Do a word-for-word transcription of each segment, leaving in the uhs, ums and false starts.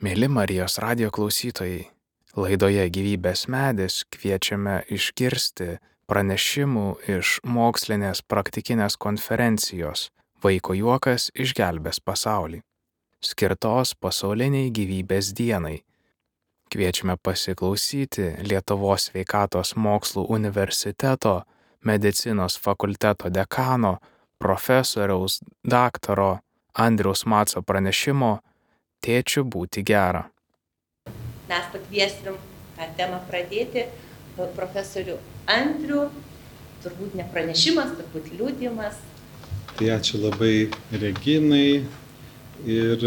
Mėly Marijos radijo klausytojai, laidoje Gyvybės medis kviečiame išgirsti pranešimų iš mokslinės praktikinės konferencijos Vaiko juokas išgelbės pasaulį, skirtos pasauliniai gyvybės dienai. Kviečiame pasiklausyti Lietuvos sveikatos mokslų universiteto medicinos fakulteto dekano profesoriaus daktaro Andriaus Maco pranešimo Tėčiu būti gera. Mes pakviesim tą temą pradėti profesorių Andrių, turbūt ne pranešimas, turbūt liudijimas. Tai ačiū labai Reginai ir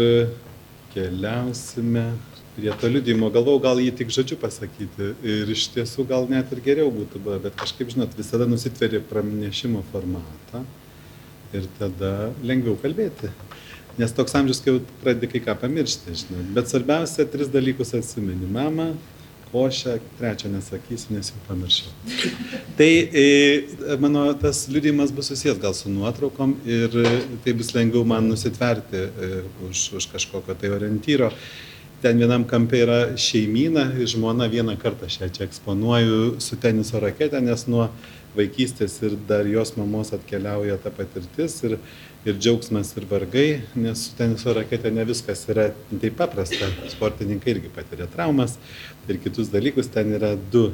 keliausime prie to liudijimo. Galvau, gal jį tik žodžiu pasakyti ir iš tiesų gal net ir geriau būtų buvę, bet kažkaip, žinot, visada nusitveri pranešimo formatą ir tada lengviau kalbėti. Nes toks amžius, kai jau pradedi kai ką pamiršti, žinai. Bet svarbiausia, tris dalykus atsimeni. Mama, košę, trečią nesakysiu, nes jau pamiršau. Tai e, mano tas liudijimas bus susijęs gal su nuotraukom ir tai bus lengviau man nusitverti e, už, už kažkokio tai orientyro. Ten vienam kampe yra šeimyna, žmona vieną kartą šią čia eksponuoju su teniso rakete, nes nuo vaikystės ir dar jos mamos atkeliauja ta patirtis ir ir džiaugsmas ir vargai, nes su teniso rakete ne viskas yra taip paprasta. Sportininkai irgi patiria traumas ir kitus dalykus. Ten yra du,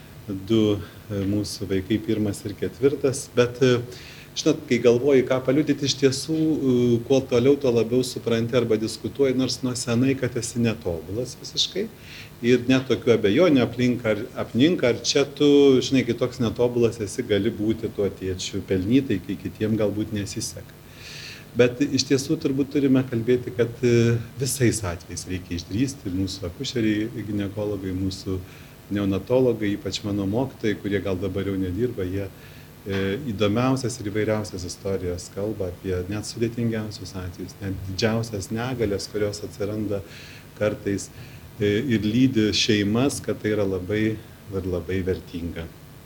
du mūsų vaikai, pirmas ir ketvirtas. Bet, žinot, kai galvoji, ką paliudyti, iš tiesų, kuo toliau, tuo labiau supranti arba diskutuoji, nors nuo senai, kad esi netobulas visiškai. Ir net tokių abejonių aplink ar apninka, ar čia tu, žinai, kai toks netobulas esi, gali būti tuo tėčiu pelnytai, kai kitiem galbūt nesiseka. Bet iš tiesų turbūt turime kalbėti, kad visais atvejais reikia išdrįsti. Mūsų akušeriai, ginekologai, mūsų neonatologai, ypač mano mokytojai, kurie gal dabar jau nedirba, jie e, įdomiausias ir įvairiausias istorijas kalba apie net sudėtingiausius atvejus, net didžiausias negalės, kurios atsiranda kartais e, ir lydi šeimas, kad tai yra labai ir labai vertinga.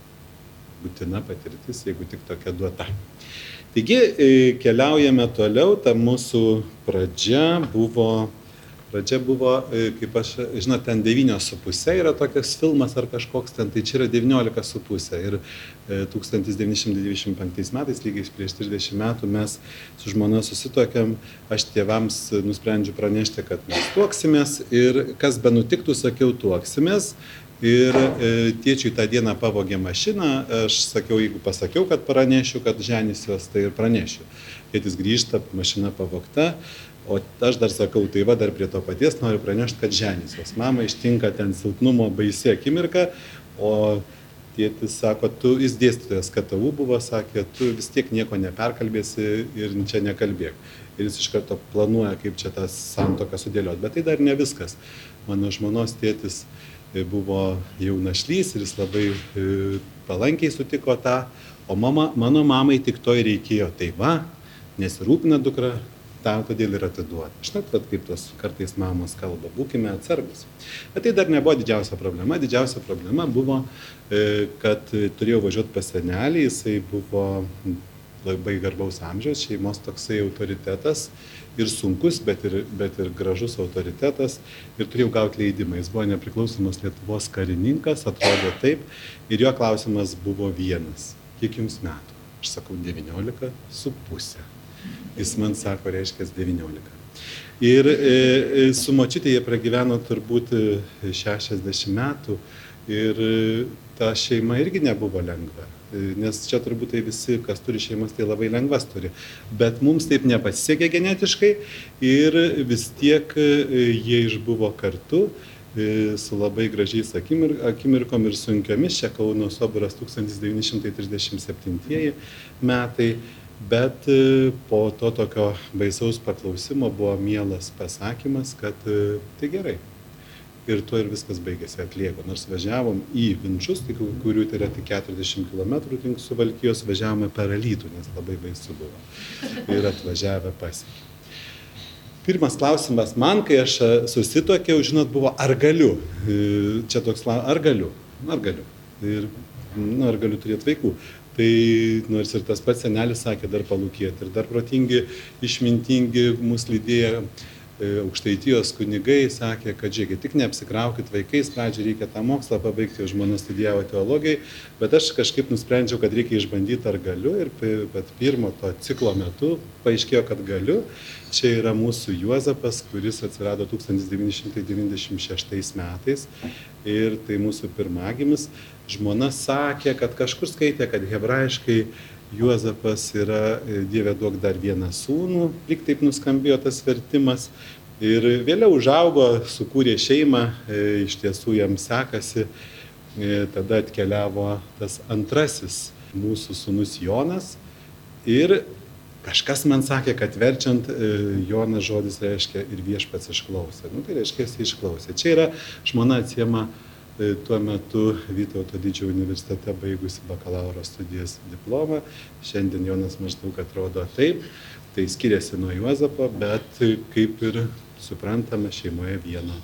Būtina patirtis, jeigu tik tokia duota. Taigi keliaujame toliau, ta mūsų pradžia buvo, pradžia buvo, kaip aš, žinot, ten devynios su pusė yra tokias filmas ar kažkoks ten, tai čia yra devyniolika su pusė. Ir tūkstantis devyni šimtai devyniasdešimt penktais metais, lygiai prieš trisdešimt metų, mes su žmona susituokėm, aš tėvams nusprendžiu pranešti, kad mes tuoksimės ir kas be nutiktų, sakiau, tuoksimės. Ir e, tėčiui tą dieną pavogė mašiną, aš sakiau, jeigu pasakiau, kad pranešiu, kad ženysiuos, tai ir pranešiu. Tėtis grįžta, mašina pavogta, o aš dar sakau, tai va, dar prie to paties noriu pranešti, kad ženysiuos. Mama ištinka ten silpnumo baisi akimirka, o tėtis sako, tu, jis dėstytojas K T U buvo, sakė, tu vis tiek nieko neperkalbėsi ir čia nekalbėk. Ir jis iš karto planuoja, kaip čia tas santuoką sudėliot. Bet tai dar ne viskas. Mano žmonos tėtis buvo jau našlys ir jis labai e, palankiai sutiko tą, o mama, mano mamai tik to ir reikėjo. Tai va, nesirūpina dukra, tam todėl ir atiduoda. Žinot, vat, kaip tos kartais mamos kalba, būkime atsargus. Bet tai dar nebuvo didžiausia problema. Didžiausia problema buvo, e, kad turėjau važiuoti pas senelį, jisai buvo labai garbaus amžiaus, šeimos toksai autoritetas ir sunkus, bet ir, bet ir gražus autoritetas ir turėjau gauti leidimą. Jis buvo nepriklausomos Lietuvos karininkas, atrodo taip, ir jo klausimas buvo vienas. Kiek jums metų? Aš sakau, devyniolika su pusė. Jis man sako, reiškia devyniolika. Ir e, su močiutė jie pragyveno turbūt šešiasdešimt metų ir ta šeima irgi nebuvo lengva. Nes čia turbūt tai visi, kas turi šeimas, tai labai lengvas turi. Bet mums taip nepasisekė genetiškai ir vis tiek jie išbuvo kartu su labai gražiais akimir, akimirkom ir sunkiomis. Čia Kauno Soboras tūkstantis devyni šimtai trisdešimt septintieji metai. Bet po to tokio baisaus paklausimo buvo mielas pasakymas, kad tai gerai. Ir tuo ir viskas baigėsi atlieko. Nors važiavom į Vinčus, kurių tai yra tik keturiasdešimt kilometrų link Suvalkijos, važiavome per Alytų, nes labai baisu buvo. Ir atvažiavę pasiekė. Pirmas klausimas man, kai aš susituokiau, žinot, buvo, ar galiu? Čia toks klausimas, ar galiu? Ar galiu? Ir, nu, ar galiu turėti vaikų? Tai nors ir tas pats senelis sakė, dar palūkėti. Ir dar protingi, išmintingi, mus lydėję Aukštaitijos kunigai sakė, kad žiūrėkit, tik neapsikraukit vaikais, pradžiai reikia tą mokslą pabaigti, jo žmona studijavo teologijai, bet aš kažkaip nusprendžiau, kad reikia išbandyti, ar galiu, ir bet pirmo to ciklo metu paaiškėjo, kad galiu. Čia yra mūsų Juozapas, kuris atsirado tūkstantis devyni šimtai devyniasdešimt šeštais metais ir tai mūsų pirmagimis. Žmona sakė, kad kažkur skaitė, kad hebrajiškai Juozapas yra Dieve duok dar vieną sūnų, lyg taip nuskambėjo tas vertimas. Ir vėliau užaugo, sukūrė šeimą, iš tiesų jam sekasi. Tada atkeliavo tas antrasis mūsų sūnus Jonas. Ir kažkas man sakė, kad verčiant Jonas žodis reiškia ir viešpats išklausė. Nu, tai reiškia, jis išklausė. Čia yra žmona atsiema tuo metu Vytauto Didžiojo universitete baigusi bakalauro studijas diplomą. Šiandien Jonas maždaug atrodo taip, tai skiriasi nuo Juozapo, bet kaip ir suprantama, šeimoje vieno,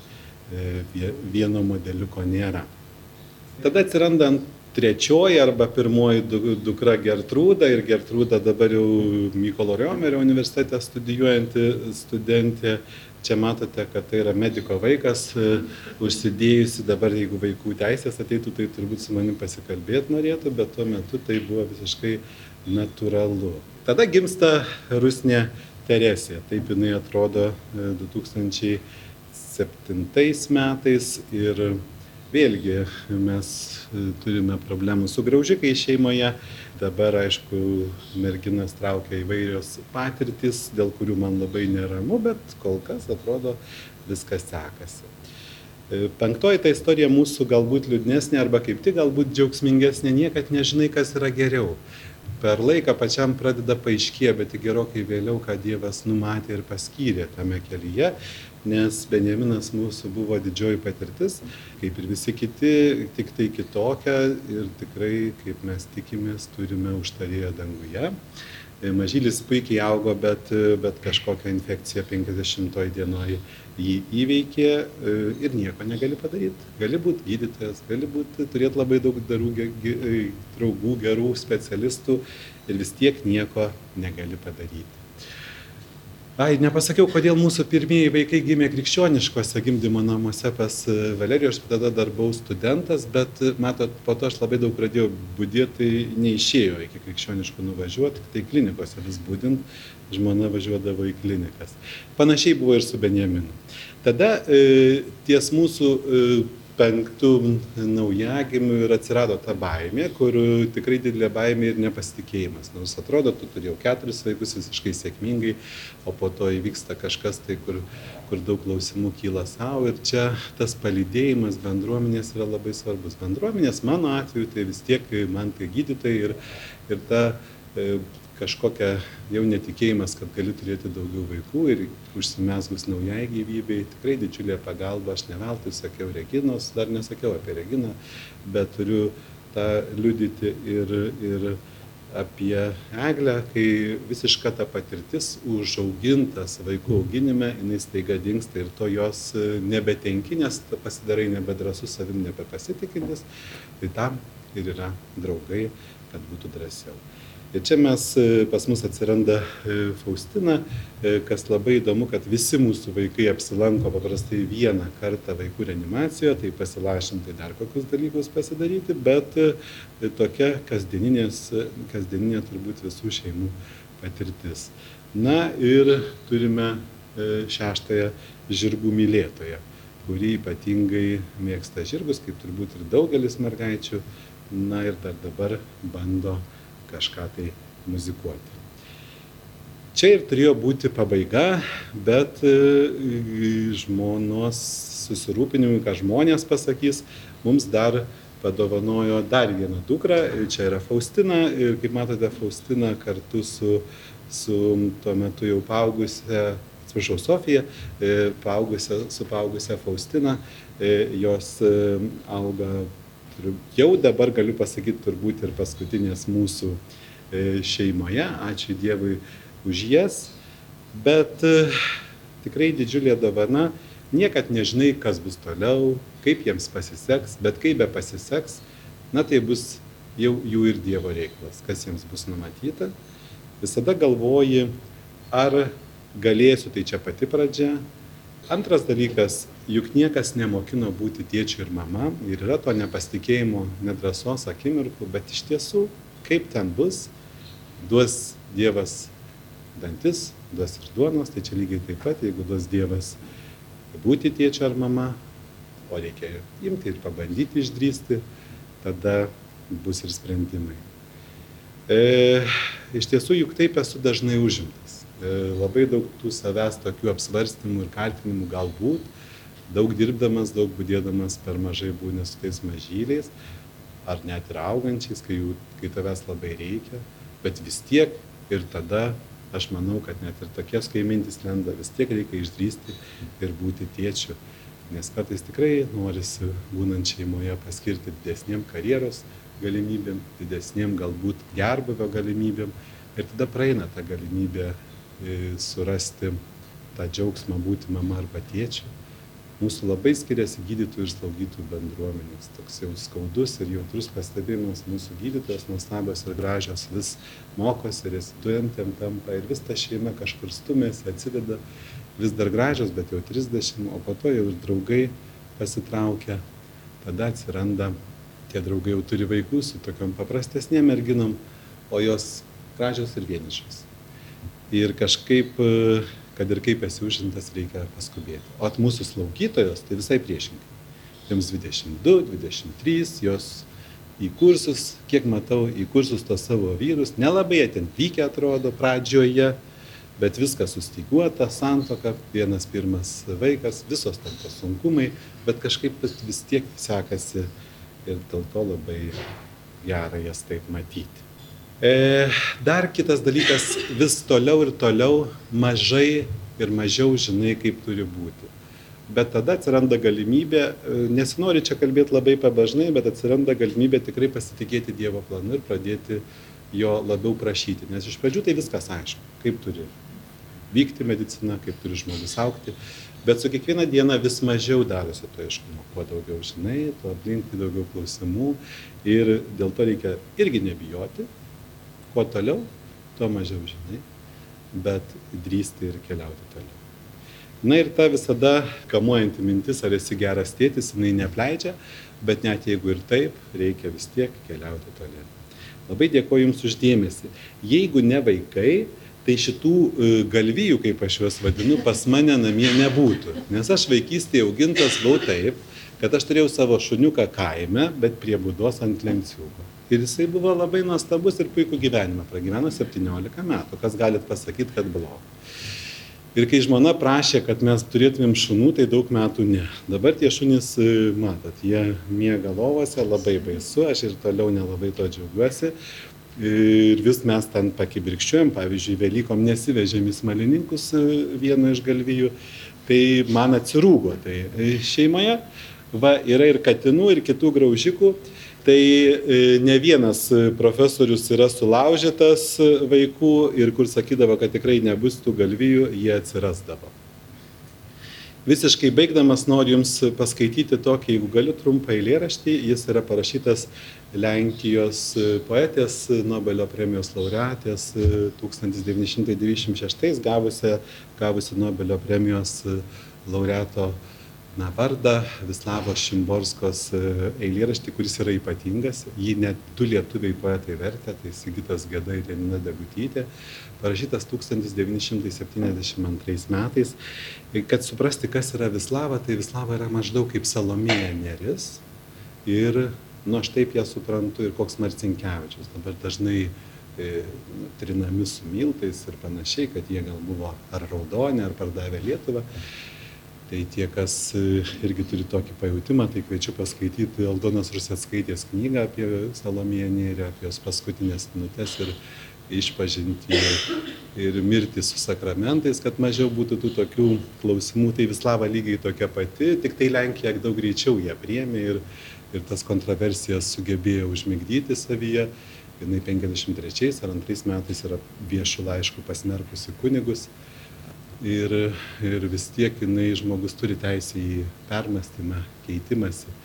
vieno modeliuko nėra. Tada atsiranda trečioji arba pirmoji dukra Gertrūda, ir Gertrūda dabar jau Mykolo Riomerio universitete studijuojanti studentė. Čia matote, kad tai yra mediko vaikas, užsidėjusi dabar, jeigu vaikų teisės ateitų, tai turbūt su manim pasikalbėti norėtų, bet tuo metu tai buvo visiškai natūralu. Tada gimsta Rusnė Teresė, taip jinai atrodo du tūkstančiai septintais metais ir vėlgi mes turime problemų su graužikais šeimoje. Dabar, aišku, merginas traukia įvairios patirtis, dėl kurių man labai neramu, bet kol kas atrodo viskas sekasi. Penktoji ta istorija mūsų galbūt liūdnesnė arba kaip tik galbūt džiaugsmingesnė, niekad nežinai, kas yra geriau. Per laiką pačiam pradeda paaiškėti, bet tik gerokai vėliau, ką Dievas numatė ir paskyrė tame kelyje, nes Benjaminas mūsų buvo didžioji patirtis, kaip ir visi kiti, tik tai kitokia ir tikrai, kaip mes tikimės, turime užtarėją danguje. Mažylis puikiai augo, bet, bet kažkokią infekciją penkiasdešimtoj dienoj jį įveikė ir nieko negali padaryti. Gali būti gydytojas, gali būti, turėti labai daug darų, draugų, gerų specialistų ir vis tiek nieko negali padaryti. Ai, nepasakiau, kodėl mūsų pirmieji vaikai gimė krikščioniškose gimdymo namuose pas Valerijų, aš tada dar buvau studentas, bet, matot, po to aš labai daug pradėjau budėti, tai neišėjo iki krikščioniškų nuvažiuoti, tai klinikose vis budint, žmona važiuodavo į klinikas. Panašiai buvo ir su Benjaminu. Tada e, ties mūsų e, penktų naujagimių ir atsirado ta baimė, kur tikrai didelė baimė ir nepasitikėjimas. Nors atrodo, tu turėjau keturis vaikus visiškai sėkmingai, o po to įvyksta kažkas tai, kur, kur daug klausimų kyla savo. Ir čia tas palydėjimas bendruomenės yra labai svarbus. Bendruomenės mano atveju tai vis tiek man tai gydytojai ir, ir ta e, kažkokia jau netikėjimas, kad gali turėti daugiau vaikų ir užsimezgus naujai gyvybei, tikrai didžiulė pagalba. Aš ne veltui sakiau Reginos, dar nesakiau apie Reginą, bet turiu tą liudyti ir, ir apie Eglę, kai visiška ta patirtis užaugintas vaikų auginime, jinai staiga dingsta ir to jos nebetenki, nes pasidarai nebedrąsus, savim nebepasitikintis, tai tam ir yra draugai, kad būtų drąsiau. Ir čia mes, pas mus atsiranda Faustina, kas labai įdomu, kad visi mūsų vaikai apsilanko paprastai vieną kartą vaikų reanimacijoje, tai pasilašinti dar kokius dalykus pasidaryti, bet tokia kasdieninė, kasdieninė turbūt visų šeimų patirtis. Na ir turime šeštąją žirgų mylėtoją, kuri ypatingai mėgsta žirgus, kaip turbūt ir daugelis mergaičių, na ir dar dabar bando kažką tai muzikuoti. Čia ir turėjo būti pabaiga, bet žmonos susirūpinimui, ką žmonės pasakys, mums dar padovanojo dar vieną dukrą. Čia yra Faustina ir kaip matote, Faustina kartu su, su tuo metu jau paaugusia, atsiprašau, Sofija, paaugusia, su paaugusia Faustina, jos auga. Jau dabar galiu pasakyti turbūt ir paskutinės mūsų šeimoje, ačiū Dievui už jas, bet tikrai didžiulė dovana, niekad nežinai, kas bus toliau, kaip jiems pasiseks, bet kaip be pasiseks, na tai bus jau jų ir Dievo reikalas, kas jiems bus numatyta. Visada galvoji, ar galėsiu, tai čia pati pradžia, Antras dalykas, juk niekas nemokino būti tėčiu ir mama ir yra to nepasitikėjimo, nedrąsos akimirkų, bet iš tiesų, kaip ten bus, duos Dievas dantis, duos ir duonos, tai čia lygiai taip pat, jeigu duos Dievas būti tėčiu ar mama, o reikia imti ir pabandyti išdrįsti, tada bus ir sprendimai. E, iš tiesų, juk taip esu dažnai užimtas. E, labai daug tų savęs tokių apsvarstymų ir kaltinimų galbūt, daug dirbdamas, daug budėdamas per mažai būni su tais mažyliais, ar net ir augančiais, kai, jų, kai tavęs labai reikia, bet vis tiek ir tada aš manau, kad net ir tokies, kai mintis lenda, vis tiek reikia išdrįsti ir būti tėčiu. Nes kartais tikrai norisi, būnant šeimoje, paskirti didesniem karjeros galimybėm, didesniem galbūt gerbūvio galimybėm. Ir tada praeina ta galimybė surasti tą džiaugsmą būti mama arba tėčiu. Mūsų labai skiriasi gydytojų ir slaugytojų bendruomenės. Toks jau skaudus ir jautrus pastebėjimas mūsų gydytojos, nuostabios ir gražios, vis mokosi, reziduojantiem tampa ir vis ta šeima kažkur stumėsi, atsideda, vis dar gražios, bet jau trisdešimt, o po to jau ir draugai pasitraukia. Tada atsiranda, tie draugai jau turi vaikų su tokiom paprastesnėm merginom, o jos gražios ir vienišos. Ir kažkaip, kad ir kaip esi užimtas, reikia paskubėti. O at mūsų slaugytojos, tai visai priešingai. Jiems dvidešimt du, dvidešimt trys, jos į kursus, kiek matau, į kursus tos savo vyrus, nelabai jie ten vykę atrodo pradžioje, bet viskas sustyguota, santuoka, vienas pirmas vaikas, visos ten tos sunkumai, bet kažkaip vis tiek sekasi ir dėl to labai gera jas taip matyti. E, dar kitas dalykas, vis toliau ir toliau mažai ir mažiau žinai, kaip turi būti. Bet tada atsiranda galimybė, nesinori čia kalbėti labai pabažnai, bet atsiranda galimybė tikrai pasitikėti Dievo planu ir pradėti jo labiau prašyti. Nes iš pradžių tai viskas aišku, kaip turi vykti medicina, kaip turi žmogus augti. Bet su kiekviena diena vis mažiau darosi to aiškumo. Kuo daugiau žinai, tuo aplinkui daugiau klausimų. Ir dėl to reikia irgi nebijoti. Kuo toliau, tuo mažiau žinai, bet drįsti ir keliauti toliau. Na ir ta visada kamuojanti mintis, ar esi geras tėtis, jinai neapleidžia, bet net jeigu ir taip, reikia vis tiek keliauti toliau. Labai dėkoju Jums už dėmesį. Jeigu ne vaikai, tai šitų galvijų, kaip aš juos vadinu, pas mane namie nebūtų. Nes aš vaikystėje augintas buvau taip, kad aš turėjau savo šuniuką kaime, bet prie būdos ant lenciūgo. Ir jisai buvo labai nuostabus ir puikų gyvenimą. Pragyveno septyniolika metų. Kas galit pasakyti, kad blogo. Ir kai žmona prašė, kad mes turėtumėm šunų, tai daug metų ne. Dabar tie šunys, matot, jie miega lovose, labai baisu, aš ir toliau nelabai to džiaugiuosi. Ir vis mes ten pakibirkščiuojam, pavyzdžiui, Velykom nesivežėm į Smalininkus vieno iš galvijų, tai man atsirūgo. Tai šeimoje va, yra ir katinų, ir kitų graužikų. Tai ne vienas profesorius yra sulaužytas vaikų ir kur sakydavo, kad tikrai nebus tų galvijų, jie atsirasdavo. Visiškai baigdamas noriu Jums paskaityti tokį, jeigu galiu, trumpą eilėraštį. Jis yra parašytas Lenkijos poetės, Nobelio premijos laureatės, tūkstantis devyni šimtai devyniasdešimt šeštais gavusi, gavusi Nobelio premijos laureato na, vardą, Vislavos Šimborskos eilėraštį, kuris yra ypatingas. Jį net du lietuviai poetai vertė, tai Sigitas Geda ir Janina Degutytė, parašytas tūkstantis devyni šimtai septyniasdešimt antrais metais. Kad suprasti, kas yra Vislava, tai Vislava yra maždaug kaip Salomėja Nėris ir, nu, aš taip ją suprantu, ir koks Marcinkevičius. Dabar dažnai e, trinami su miltais ir panašiai, kad jie gal buvo ar raudoni, ar pardavę Lietuvą. Tai tie, kas irgi turi tokį pajautimą, tai kviečiu paskaityti Aldonos Ruseckaitės knygą apie Salomėją Nėrį, apie jos paskutinės minutės ir išpažintį ir mirtį su sakramentais, kad mažiau būtų tų tokių klausimų. Tai Vislava lygiai tokia pati, tik tai Lenkija daug greičiau ją priėmė ir, ir tas kontroversijas sugebėjo užmigdyti savyje. Jinai penkiasdešimt trečiais ar antrais metais yra viešų laiškų pasmerkusi kunigus. Ir, ir vis tiek jinai žmogus turi teisę į permąstymą, keitimąsi.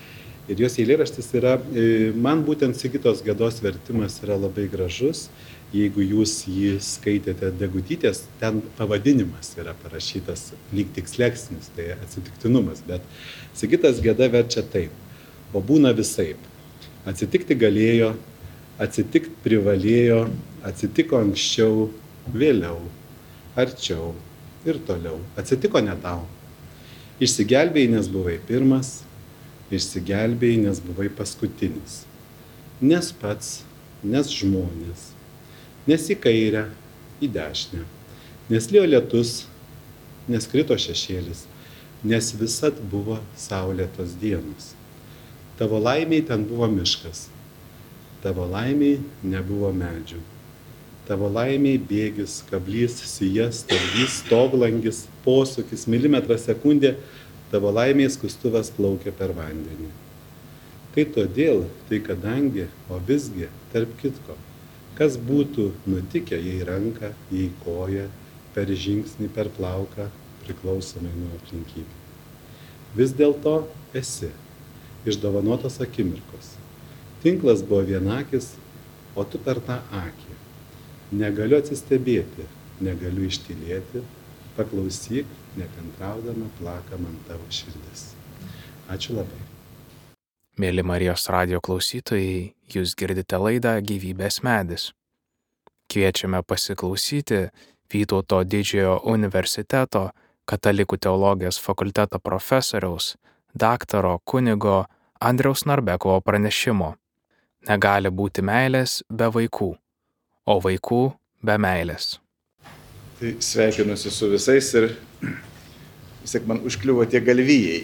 Ir jos eilėraštis yra, man būtent Sigitos Gedos vertimas yra labai gražus. Jeigu jūs jį skaitėte Degutytės, ten pavadinimas yra parašytas lyg tiksleksnis, tai atsitiktinumas. Bet Sigitas Geda verčia taip. O būna visaip. Atsitikti galėjo, atsitikti privalėjo, atsitiko anksčiau, vėliau, arčiau ir toliau. Atsitiko ne tau. Išsigelbėjai, nes buvai pirmas, išsigelbėjai, nes buvai paskutinis. Nes pats, nes žmonės, nes į kairę, į dešinę, nes lijo lietus, nes krito šešėlis, nes visad buvo saulėtos dienos. Tavo laimiai ten buvo miškas, tavo laimiai nebuvo medžių. Tavo laimiai bėgis, kablys, sijas, stabdys, stoglangis, posūkis, milimetras sekundė, tavo laimiai skustuvas plaukia per vandenį. Tai todėl, tai kadangi, o visgi, tarp kitko, kas būtų nutikę, jei ranką, jei koją, per žingsnį, per plauką, priklausomai nuo aplinkybių. Vis dėlto esi, išdovanotas akimirkos. Tinklas buvo vienakis, o tu per tą akį. Negaliu atsistebėti, negaliu ištylėti, paklausyk, nekantraudama plaka man tavo širdis. Ačiū labai. Mėly Marijos radijo klausytojai, jūs girdite laidą Gyvybės medis. Kviečiame pasiklausyti Vytauto didžiojo universiteto katalikų teologijos fakulteto profesoriaus, daktaro kunigo Andriaus Narbekovo pranešimo. Negali būti meilės be vaikų, o vaikų be meilės. Tai sveikinusi su visais ir vis tiek man užkliuvo tie galvijai.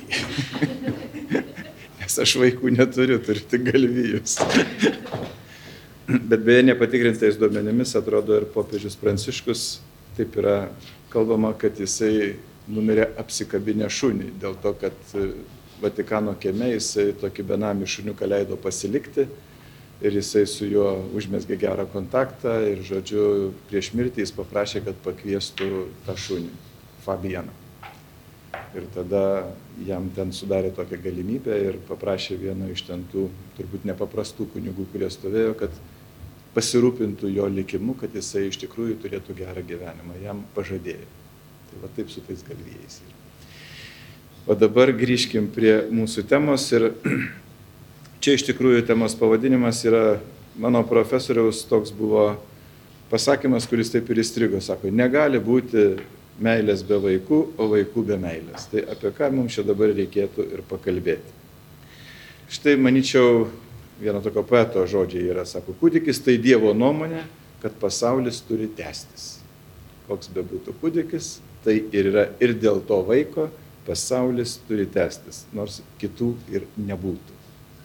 Nes aš vaikų neturiu, turiu tik galvijus. Bet beje, nepatikrintais duomenimis atrodo ir popiežius Pranciškus, taip yra kalbama, kad jisai numirė apsikabinę šunį, dėl to, kad Vatikano kieme jisai tokį benamį šuniuką leido pasilikti ir jisai su juo užmezgė gerą kontaktą ir, žodžiu, prieš mirtį jis paprašė, kad pakviestų tą šunį, Fabianą. Ir tada jam ten sudarė tokią galimybę ir paprašė vieno iš ten tų turbūt nepaprastų kunigų, kurie stovėjo, kad pasirūpintų jo likimu, kad jisai iš tikrųjų turėtų gerą gyvenimą. Jam pažadėjo. Tai va taip su tais galvijais yra. O dabar grįžkim prie mūsų temos ir čia iš tikrųjų temos pavadinimas yra, mano profesoriaus toks buvo pasakymas, kuris taip ir įstrigo, sako, negali būti meilės be vaikų, o vaikų be meilės. Tai apie ką mums čia dabar reikėtų ir pakalbėti. Štai, manyčiau, vieno tokio poeto žodžiai yra, sako, kūdikis tai Dievo nuomonė, kad pasaulis turi tęstis. Koks be būtų kūdikis, tai ir yra ir dėl to vaiko pasaulis turi tęstis, nors kitų ir nebūtų.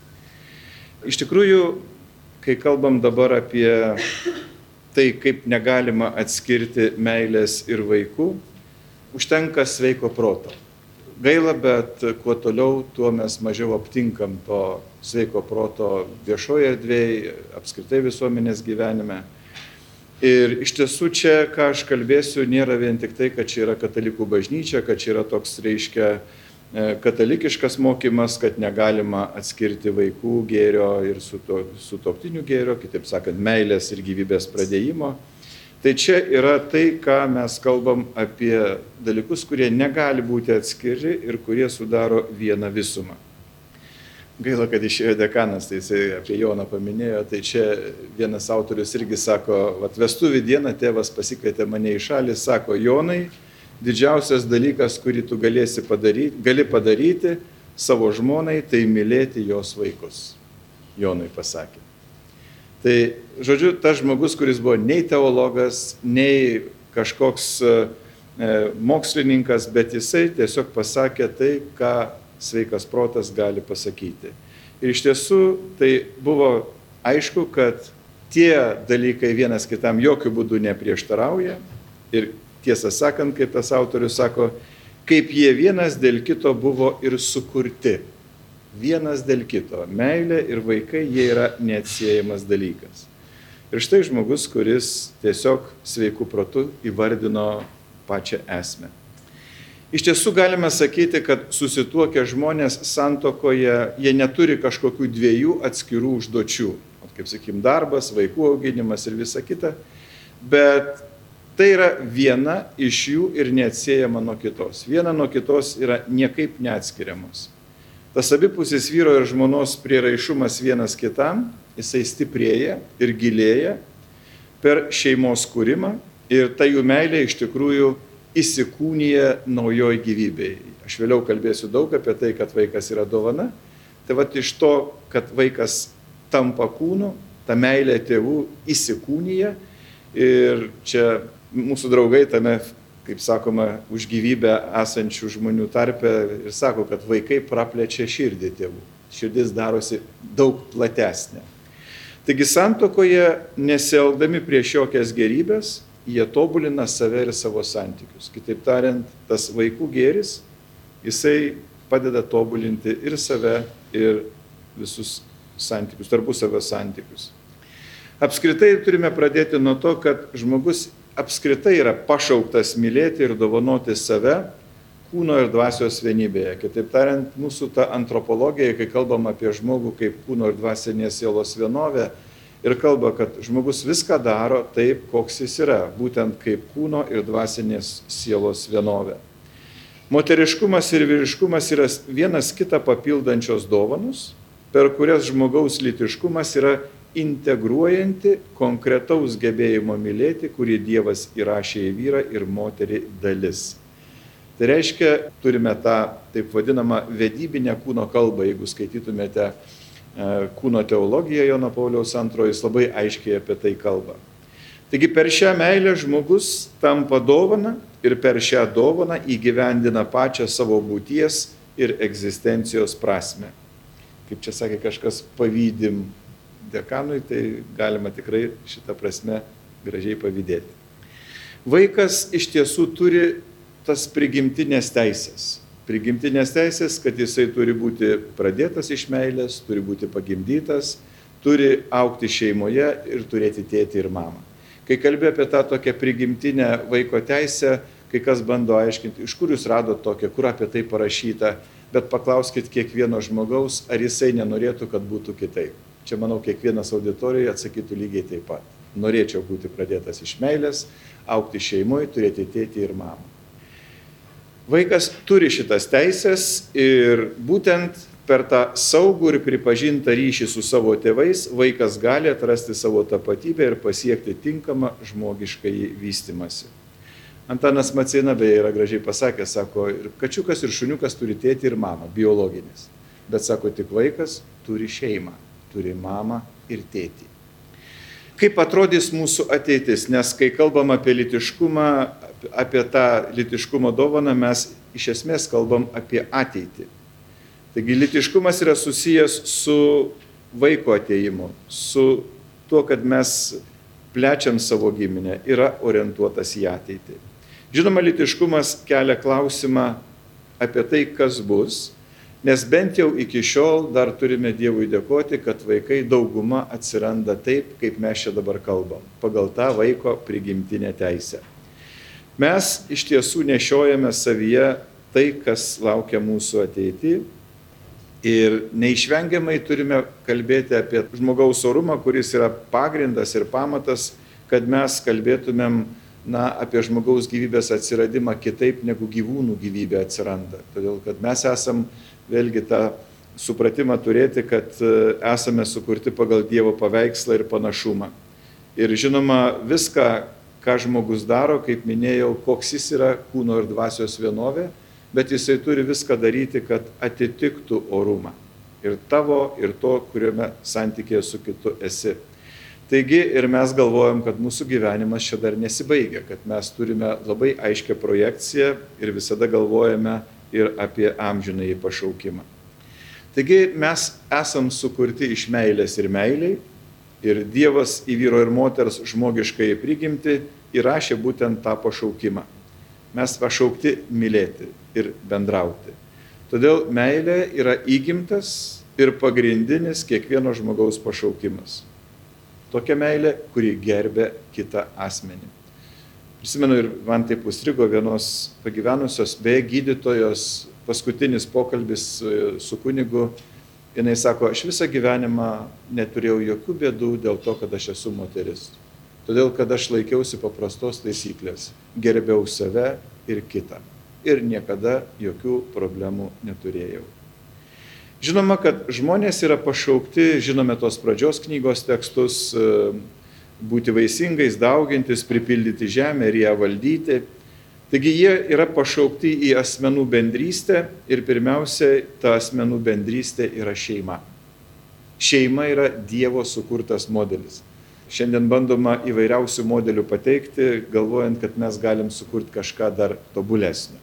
Iš tikrųjų, kai kalbam dabar apie tai, kaip negalima atskirti meilės ir vaikų, užtenka sveiko proto. Gaila, bet kuo toliau, tuo mes mažiau aptinkam to sveiko proto viešoje erdvėje, apskritai visuomenės gyvenime. Ir iš tiesų čia, ką aš kalbėsiu, nėra vien tik tai, kad čia yra katalikų bažnyčia, kad čia yra toks, reiškia, katalikiškas mokymas, kad negalima atskirti vaikų gėrio ir sutuoktinių gėrio, kitaip sakant, meilės ir gyvybės pradėjimo. Tai čia yra tai, ką mes kalbam apie dalykus, kurie negali būti atskiri ir kurie sudaro vieną visumą. Gaila, kad išėjo dekanas, tai jisai apie Joną paminėjo, tai čia vienas autorius irgi sako, vat vestuvių dieną tėvas pasikvietė mane į šalį, sako, Jonai, didžiausias dalykas, kurį tu galėsi padaryti, gali padaryti savo žmonai, tai mylėti jos vaikus. Jonui pasakė. Tai, žodžiu, tas žmogus, kuris buvo nei teologas, nei kažkoks e, mokslininkas, bet jisai tiesiog pasakė tai, ką sveikas protas gali pasakyti. Ir iš tiesų tai buvo aišku, kad tie dalykai vienas kitam jokių būdų neprieštarauja. Ir tiesą sakant, kaip tas autorius sako, kaip jie vienas dėl kito buvo ir sukurti. Vienas dėl kito. Meilė ir vaikai, jie yra neatsiejamas dalykas. Ir štai žmogus, kuris tiesiog sveikų protu įvardino pačią esmę. Iš tiesų galime sakyti, kad susituokę žmonės santuokoje, jie neturi kažkokių dviejų atskirų užduočių, kaip sakykim, darbas, vaikų auginimas ir visa kita, bet tai yra viena iš jų ir neatsiejama nuo kitos. Viena nuo kitos yra niekaip neatskiriamos. Tas abipusis vyro ir žmonos prieraišumas vienas kitam, jisai stiprėja ir gilėja per šeimos kūrimą ir ta jų meilė iš tikrųjų įsikūnyja naujoj gyvybėj. Aš vėliau kalbėsiu daug apie tai, kad vaikas yra dovana. Tai vat iš to, kad vaikas tampa kūnu, ta meilė tėvų įsikūnyja ir čia mūsų draugai tame, kaip sakoma, už gyvybę esančių žmonių tarpe ir sako, kad vaikai praplečia širdį tėvų. Širdis darosi daug platesnė. Taigi santuokoje nesielgdami prieš jokias gerybės, jie tobulina save ir savo santykius. Kitaip tariant, tas vaikų gėris, jisai padeda tobulinti ir save, ir visus santykius, tarpusavio santykius. Apskritai turime pradėti nuo to, kad žmogus apskritai yra pašauktas mylėti ir dovanoti save kūno ir dvasios vienybėje. Kitaip tariant, mūsų ta antropologija, kai kalbam apie žmogų kaip kūno ir dvasinės sielos vienovę, ir kalba, kad žmogus viską daro taip, koks jis yra, būtent kaip kūno ir dvasinės sielos vienovė. Moteriškumas ir vyriškumas yra vienas kitą papildančios dovanos, per kurias žmogaus lytiškumas yra integruojanti konkretaus gebėjimo mylėti, kurį Dievas įrašė į vyrą ir moterį dalis. Tai reiškia, turime tą taip vadinamą vedybinę kūno kalbą, jeigu skaitytumėte Kūno teologija Jono Pauliaus antrojo, jis labai aiškiai apie tai kalba. Taigi per šią meilę žmogus tampa dovana ir per šią dovaną įgyvendina pačią savo būties ir egzistencijos prasmę. Kaip čia sakė kažkas, pavydim dekanui, tai galima tikrai šitą prasme gražiai pavydėti. Vaikas iš tiesų turi tas prigimtinės teisės. Prigimtinės teisės, kad jisai turi būti pradėtas iš meilės, turi būti pagimdytas, turi augti šeimoje ir turėti tėtį ir mamą. Kai kalbė apie tą tokią prigimtinę vaiko teisę, kai kas bando aiškinti, iš kur jūs radot tokią, kur apie tai parašyta, bet paklauskit kiekvieno žmogaus, ar jisai nenorėtų, kad būtų kitaip. Čia, manau, kiekvienas auditorijoje atsakytų lygiai taip pat. Norėčiau būti pradėtas iš meilės, augti šeimoje, turėti tėtį ir mamą. Vaikas turi šitas teisės ir būtent per tą saugų ir pripažintą ryšį su savo tėvais vaikas gali atrasti savo tapatybę ir pasiekti tinkamą žmogiškąjį vystymąsi. Antanas Maceina beje yra gražiai pasakęs, sako, ir kačiukas ir šuniukas turi tėtį ir mamą, biologinis. Bet sako, tik vaikas turi šeimą, turi mamą ir tėtį. Kaip atrodys mūsų ateitis, nes kai kalbam apie lytiškumą, apie tą lytiškumo dovaną, mes iš esmės kalbam apie ateitį. Taigi lytiškumas yra susijęs su vaiko atėjimu, su tuo, kad mes plečiam savo giminę, yra orientuotas į ateitį. Žinoma, lytiškumas kelia klausimą apie tai, kas bus, nes bent jau iki šiol dar turime Dievui dėkoti, kad vaikai dauguma atsiranda taip, kaip mes čia dabar kalbam, pagal tą vaiko prigimtinę teisę. Mes iš tiesų nešiojame savyje tai, kas laukia mūsų ateityje ir neišvengiamai turime kalbėti apie žmogaus orumą, kuris yra pagrindas ir pamatas, kad mes kalbėtumėm na, apie žmogaus gyvybės atsiradimą kitaip negu gyvūnų gyvybė atsiranda. Todėl, kad mes esam vėlgi tą supratimą turėti, kad esame sukurti pagal Dievo paveikslą ir panašumą. Ir žinoma, viską, ką žmogus daro, kaip minėjau, koks jis yra kūno ir dvasios vienovė, bet jisai turi viską daryti, kad atitiktų orumą. Ir tavo, ir to, kuriame santykėje su kitu esi. Taigi ir mes galvojam, kad mūsų gyvenimas čia dar nesibaigia, kad mes turime labai aiškią projekciją ir visada galvojame ir apie amžinąjį pašaukimą. Taigi mes esam sukurti iš meilės ir meiliai ir Dievas į vyro ir moters žmogiškai prigimtį įrašė būtent tą pašaukimą. Mes pašaukti mylėti ir bendrauti. Todėl meilė yra įgimtas ir pagrindinis kiekvieno žmogaus pašaukimas. Tokia meilė, kuri gerbė kitą asmenį. Prisimenu ir man taip užstrigo vienos pagyvenusios, beje, gydytojos paskutinis pokalbis su kunigu. Jinai sako, aš visą gyvenimą neturėjau jokių bėdų dėl to, kad aš esu moteris. Todėl, kad aš laikiausi paprastos taisyklės, gerbiau save ir kitą. Ir niekada jokių problemų neturėjau. Žinoma, kad žmonės yra pašaukti, žinome tos pradžios knygos tekstus, būti vaisingais, daugintis, pripildyti žemę ir ją valdyti. Taigi jie yra pašaukti į asmenų bendrystę ir pirmiausia, ta asmenų bendrystė yra šeima. Šeima yra Dievo sukurtas modelis. Šiandien bandoma įvairiausių modelių pateikti, galvojant, kad mes galim sukurti kažką dar tobulesnio.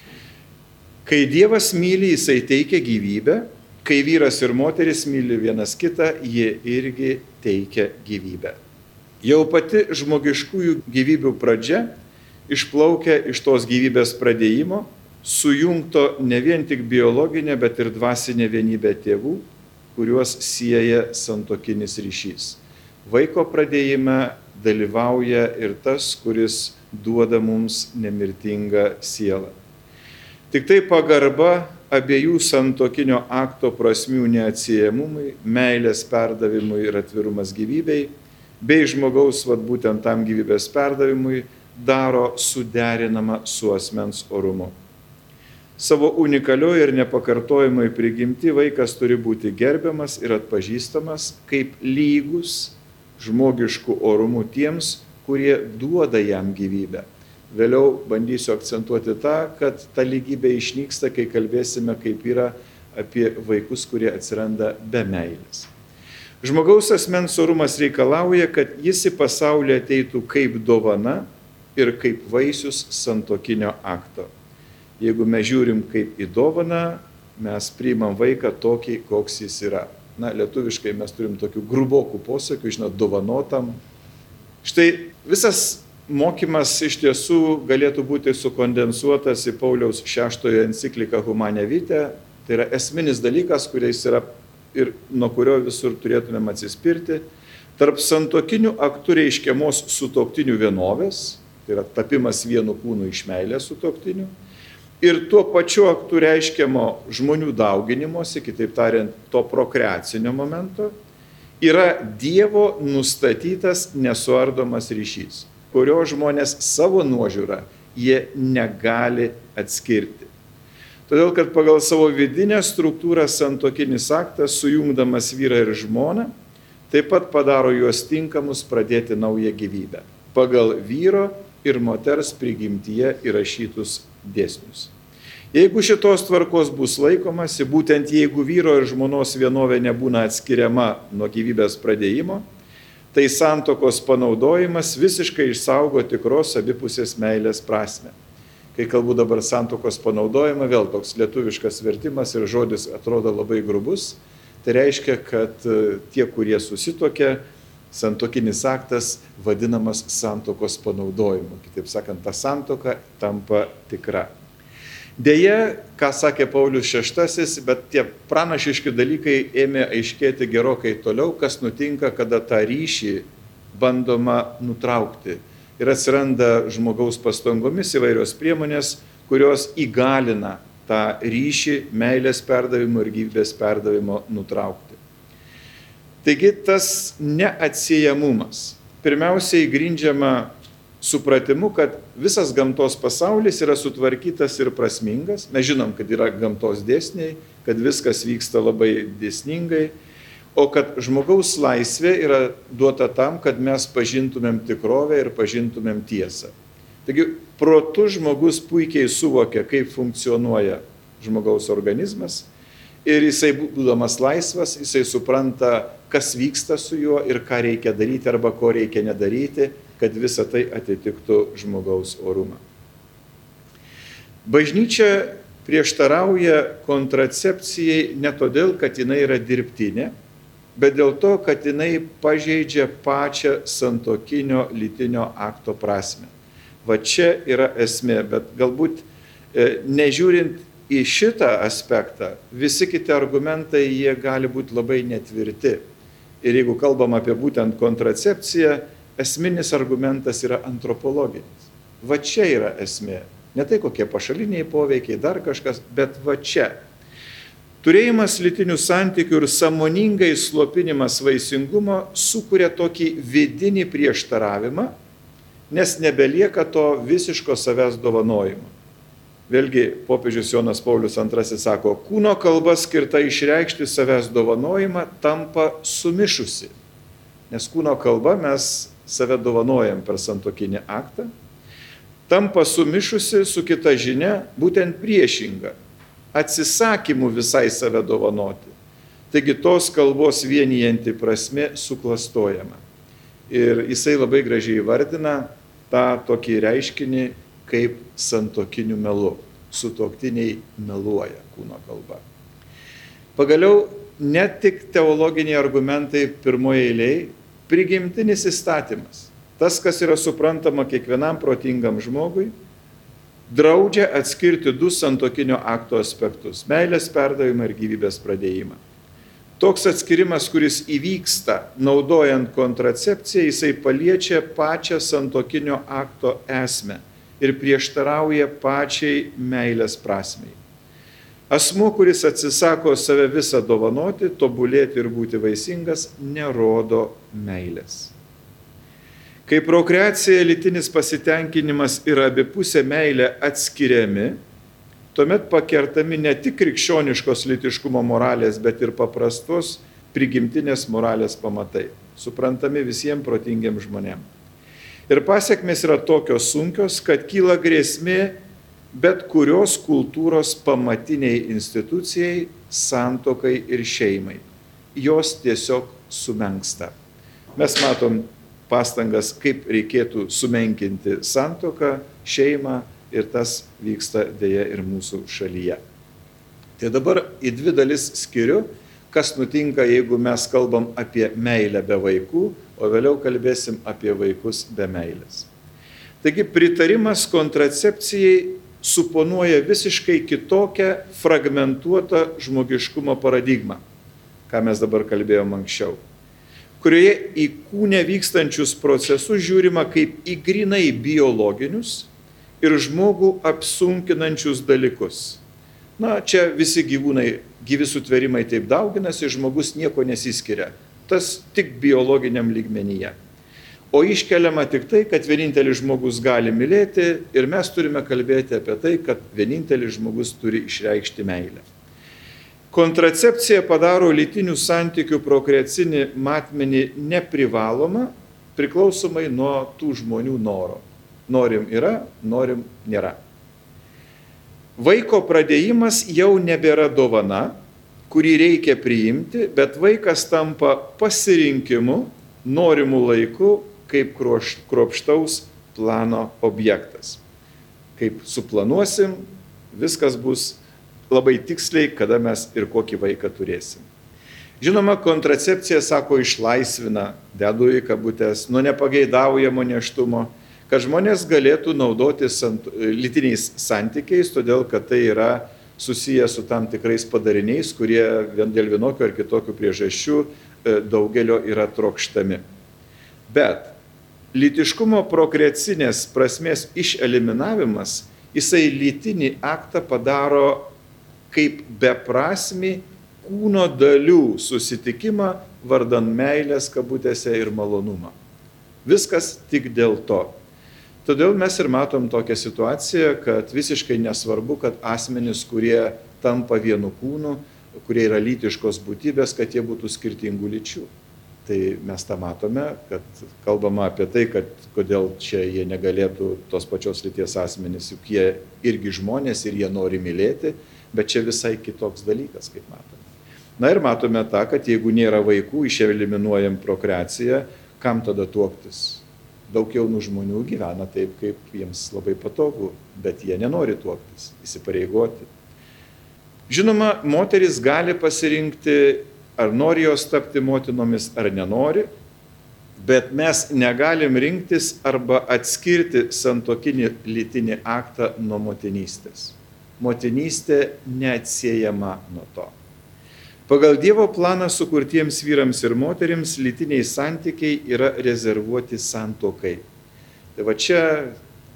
Kai Dievas myli, jisai teikia gyvybę, kai vyras ir moteris myli vienas kitą, jie irgi teikia gyvybę. Jau pati žmogiškųjų gyvybių pradžia išplaukia iš tos gyvybės pradėjimo, sujungto ne vien tik biologinė, bet ir dvasinė vienybė tėvų, kuriuos sieja santuokinis ryšys. Vaiko pradėjime dalyvauja ir tas, kuris duoda mums nemirtingą sielą. Tik tai pagarba abiejų santuokinio akto prasmių neatsiejamumui, meilės perdavimui ir atvirumas gyvybei, bei žmogaus, vat, būtent tam gyvybės perdavimui, daro suderinamą su asmens orumu. Savo unikalioje ir nepakartojimai prigimti vaikas turi būti gerbiamas ir atpažįstamas kaip lygus žmogiškų orumų tiems, kurie duoda jam gyvybę. Vėliau bandysiu akcentuoti tą, kad ta lygybė išnyksta, kai kalbėsime, kaip yra apie vaikus, kurie atsiranda be meilės. Žmogaus asmens orumas reikalauja, kad jis į pasaulį ateitų kaip dovana ir kaip vaisius santuokinio akto. Jeigu mes žiūrim kaip į dovaną, mes priimam vaiką tokį, koks jis yra. Na, lietuviškai mes turim tokių grubokų posakių, žinot, dovanotam. Štai visas mokymas iš tiesų galėtų būti sukondensuotas į Pauliaus šeštojo encikliką Humane Vitae. Tai yra esminis dalykas, kuris yra ir nuo kurio visur turėtumėm atsispirti. Tarp santuokinių aktų reiškiamos sutuoktinių vienovės, tai yra tapimas vienu kūnu iš meilės sutuoktinių, ir tuo pačiu aktu reiškiamo žmonių dauginimosi, kitaip tariant, to prokreacinio momento, yra Dievo nustatytas nesuardomas ryšys, kurio žmonės savo nuožiūrą jie negali atskirti. Todėl, kad pagal savo vidinę struktūrą santuokinis aktas, sujungdamas vyrą ir žmoną, taip pat padaro juos tinkamus pradėti naują gyvybę, pagal vyro ir moters prigimtyje įrašytus dėsnius. Jeigu šitos tvarkos bus laikomasi, būtent jeigu vyro ir žmonos vienovė nebūna atskiriama nuo gyvybės pradėjimo, tai santuokos panaudojimas visiškai išsaugo tikros abipusės meilės prasmę. Kai kalbu dabar santuokos panaudojimą, vėl toks lietuviškas vertimas ir žodis atrodo labai grubus, tai reiškia, kad tie, kurie susituokia, santuokinis aktas vadinamas santuokos panaudojimu. Kitaip sakant, ta santuoka tampa tikra. Deja, ką sakė Paulius šeštasis, bet tie pranašiški dalykai ėmė aiškėti gerokai toliau, kas nutinka, kada tą ryšį bandoma nutraukti. Ir atsiranda žmogaus pastangomis įvairios priemonės, kurios įgalina tą ryšį meilės perdavimo ir gyvybės perdavimo nutraukti. Taigi tas neatsiejamumas pirmiausiai grindžiama supratimu, kad visas gamtos pasaulis yra sutvarkytas ir prasmingas. Mes žinom, kad yra gamtos dėsniai, kad viskas vyksta labai dėsningai, o kad žmogaus laisvė yra duota tam, kad mes pažintumėm tikrovę ir pažintumėm tiesą. Taigi, protu žmogus puikiai suvokia, kaip funkcionuoja žmogaus organizmas ir jisai, būdamas laisvas, jisai supranta, kas vyksta su juo ir ką reikia daryti arba ko reikia nedaryti, kad visa tai atitiktų žmogaus orumą. Bažnyčia prieštarauja kontracepcijai ne todėl, kad jinai yra dirbtinė, bet dėl to, kad jinai pažeidžia pačią santuokinio lytinio akto prasmę. Va čia yra esmė, bet galbūt e, nežiūrint į šitą aspektą, visi kiti argumentai jie gali būti labai netvirti. Ir jeigu kalbam apie būtent kontracepciją, esminis argumentas yra antropologinis. Va čia yra esmė. Ne tai kokie pašaliniai poveikiai, dar kažkas, bet va čia. Turėjimas lytinių santykių ir sąmoningai slopinimas vaisingumo sukuria tokį vidinį prieštaravimą, nes nebelieka to visiško savęs dovanojimo. Vėlgi, popiežius Jonas Paulius antrasis sako, kūno kalba skirta išreikšti savęs dovanojimą tampa sumišusi. Nes kūno kalba mes save dovanojam per santuokinį aktą, tampa sumišusi su kita žinia, būtent priešinga, atsisakymu visai save dovanoti. Taigi tos kalbos vienijanti prasmė suklastojama. Ir jisai labai gražiai įvardina tą tokį reiškinį kaip santuokiniu melu. Sutuoktiniai meluoja kūno kalba. Pagaliau, ne tik teologiniai argumentai pirmoje eilėje, prigimtinis įstatymas, tas, kas yra suprantama kiekvienam protingam žmogui, draudžia atskirti du santuokinio akto aspektus – meilės perdavimą ir gyvybės pradėjimą. Toks atskirimas, kuris įvyksta naudojant kontracepciją, jisai paliečia pačią santuokinio akto esmę ir prieštarauja pačiai meilės prasmei. Asmuo, kuris atsisako save visą dovanoti, tobulėti ir būti vaisingas, nerodo meilės. Kai prokreacija, lytinis pasitenkinimas ir abipusė meilė atskiriami, tuomet pakertami ne tik krikščioniškos lytiškumo moralės, bet ir paprastos prigimtinės moralės pamatai, suprantami visiems protingiems žmonėms. Ir pasiekmės yra tokios sunkios, kad kyla grėsmė bet kurios kultūros pamatiniai institucijai, santuokai ir šeimai. Jos tiesiog sumenksta. Mes matom pastangas, kaip reikėtų sumenkinti santuoką, šeimą ir tas vyksta dėja ir mūsų šalyje. Tai dabar į dvi dalis skiriu, kas nutinka, jeigu mes kalbam apie meilę be vaikų, o vėliau kalbėsim apie vaikus be meilės. Taigi pritarimas kontracepcijai suponuoja visiškai kitokią fragmentuotą žmogiškumo paradigmą, ką mes dabar kalbėjom anksčiau, kurioje į kūne vykstančius procesus žiūrima kaip į grynai biologinius ir žmogų apsunkinančius dalykus. Na, čia visi gyvūnai, gyvi sutvėrimai taip dauginasi, žmogus nieko nesiskiria. Tas tik biologiniam lygmenyje. O iškeliama tik tai, kad vienintelis žmogus gali mylėti ir mes turime kalbėti apie tai, kad vienintelis žmogus turi išreikšti meilę. Kontracepcija padaro lytinių santykių prokreacinį matmenį neprivalomą, priklausomai nuo tų žmonių noro. Norim yra, norim nėra. Vaiko pradėjimas jau nebėra dovana, kurį reikia priimti, bet vaikas tampa pasirinkimu, norimų laiku, kaip kruopštaus plano objektas. Kaip suplanuosim, viskas bus labai tiksliai, kada mes ir kokį vaiką turėsim. Žinoma, kontracepcija, sako, išlaisvina, dedu į kabutės, nuo nepageidaujamo nėštumo, kad žmonės galėtų naudotis lytiniais santykiais, todėl kad tai yra susiję su tam tikrais padariniais, kurie dėl vienokio ar kitokių priežasčių daugelio yra trokštami. Bet lytiškumo prokreacinės prasmės išeliminavimas, jisai lytinį aktą padaro kaip beprasmį kūno dalių susitikimą vardan meilės kabutėse ir malonumą. Viskas tik dėl to. Todėl mes ir matom tokią situaciją, kad visiškai nesvarbu, kad asmenys, kurie tampa vienu kūnu, kurie yra lytiškos būtybės, kad jie būtų skirtingų lyčių. Tai mes tą matome, kad kalbama apie tai, kad kodėl čia jie negalėtų tos pačios lyties asmenys, juk jie irgi žmonės ir jie nori mylėti, bet čia visai kitoks dalykas, kaip matome. Na ir matome tą, kad jeigu nėra vaikų, išeliminuojam prokreaciją, kam tada tuoktis? Daug jaunų žmonių gyvena taip, kaip jiems labai patogu, bet jie nenori tuoktis, įsipareigoti. Žinoma, moteris gali pasirinkti, ar nori jos tapti motinomis, ar nenori, bet mes negalim rinktis arba atskirti santuokinį lytinį aktą nuo motinystės. Motinystė neatsiejama nuo to. Pagal Dievo planą sukurtiems vyrams ir moterims lytiniai santykiai yra rezervuoti santuokai. Tai va čia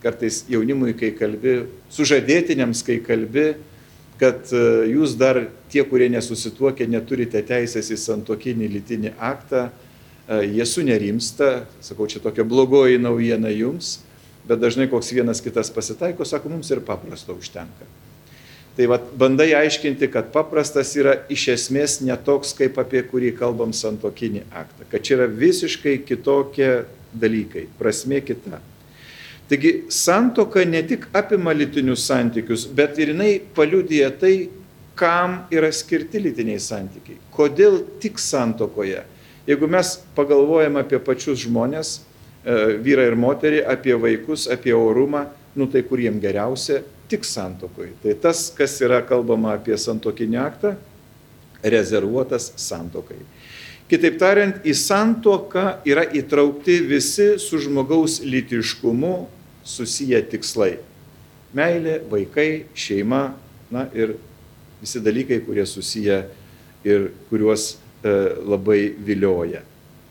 kartais jaunimui, kai kalbi, sužadėtiniams, kai kalbi, kad jūs dar tie, kurie nesusituokia, neturite teisės į santuokinį lytinį aktą, jie sunerimsta, sakau, čia tokia blogoji naujiena jums, bet dažnai koks vienas kitas pasitaiko, sako, mums ir paprasto užtenka. Tai vat, bandai aiškinti, kad paprastas yra iš esmės netoks, kaip apie kurį kalbam santuokinį aktą, kad čia yra visiškai kitokie dalykai, prasmė kita. Taigi santuoka ne tik apima lytinius santykius, bet ir jinai paliudija tai, kam yra skirti lytiniai santykiai. Kodėl tik santuokoje? Jeigu mes pagalvojam apie pačius žmonės, vyrą ir moterį, apie vaikus, apie orumą, nu tai kur jiem geriausia, tik santuokoje. Tai tas, kas yra kalbama apie santuokinį aktą, rezervuotas santuokai. Kitaip tariant, į santuoką yra įtraukti visi su žmogaus lytiškumu susiję tikslai. Meilė, vaikai, šeima, na ir visi dalykai, kurie susiję ir kuriuos e, labai vilioja.